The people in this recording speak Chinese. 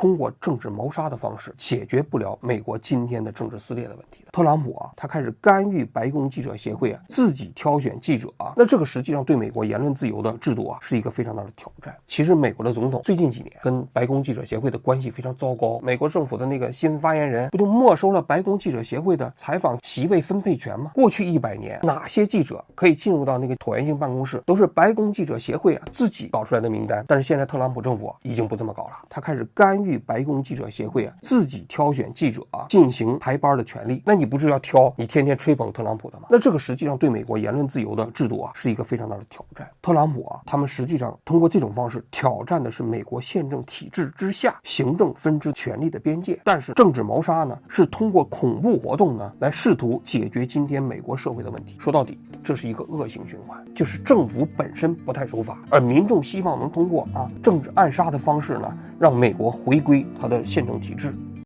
通过政治谋杀的方式解决不了美国今天的政治撕裂的问题的。特朗普他开始干预白宫记者协会自己挑选记者那这个实际上对美国言论自由的制度是一个非常大的挑战。其实美国的总统最近几年跟白宫记者协会的关系非常糟糕，美国政府的那个新闻发言人不就没收了白宫记者协会的采访席位分配权吗？过去100年哪些记者可以进入到那个椭圆形办公室，都是白宫记者协会自己搞出来的名单。但是现在特朗普政府已经不这么搞了，他开始干预白宫记者协会自己挑选记者进行排班的权利。那你不是要挑你天天吹捧特朗普的吗？那这个实际上对美国言论自由的制度是一个非常大的挑战。特朗普他们实际上通过这种方式挑战的是美国宪政体制之下行政分支权力的边界，但是政治谋杀呢是通过恐怖活动呢来试图解决今天美国社会的问题。说到底这是一个恶性循环，就是政府本身不太守法，而民众希望能通过政治暗杀的方式呢让美国回归它的宪政体制。